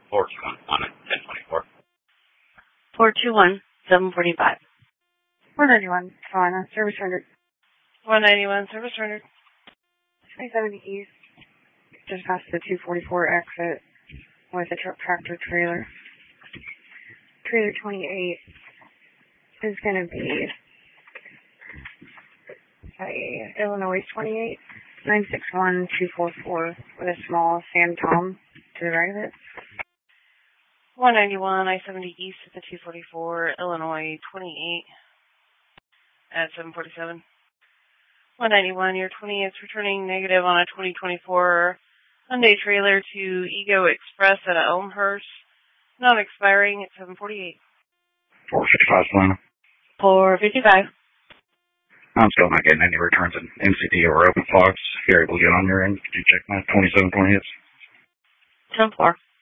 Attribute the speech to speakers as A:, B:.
A: 421 on it, 1024.
B: 421, 745.
C: 191, Savannah, service rendered.
D: 191, service rendered.
C: 2070 East, just past the 244 exit with a truck tractor trailer. Trailer 28 is going to be Illinois 28, 961244 with a small Sam Tom to the right of it.
D: 191, I-70 East at the 244, Illinois 28 at 747. 191, your 20 is returning negative on a 2024 Hyundai trailer to Ego Express at Elmhurst, not expiring at 748.
A: 455, Savannah.
B: 455.
A: I'm still not getting any returns in MCD or OpenFox. If you're able to get on your end, could you check my 2720 hits?
B: 10-4.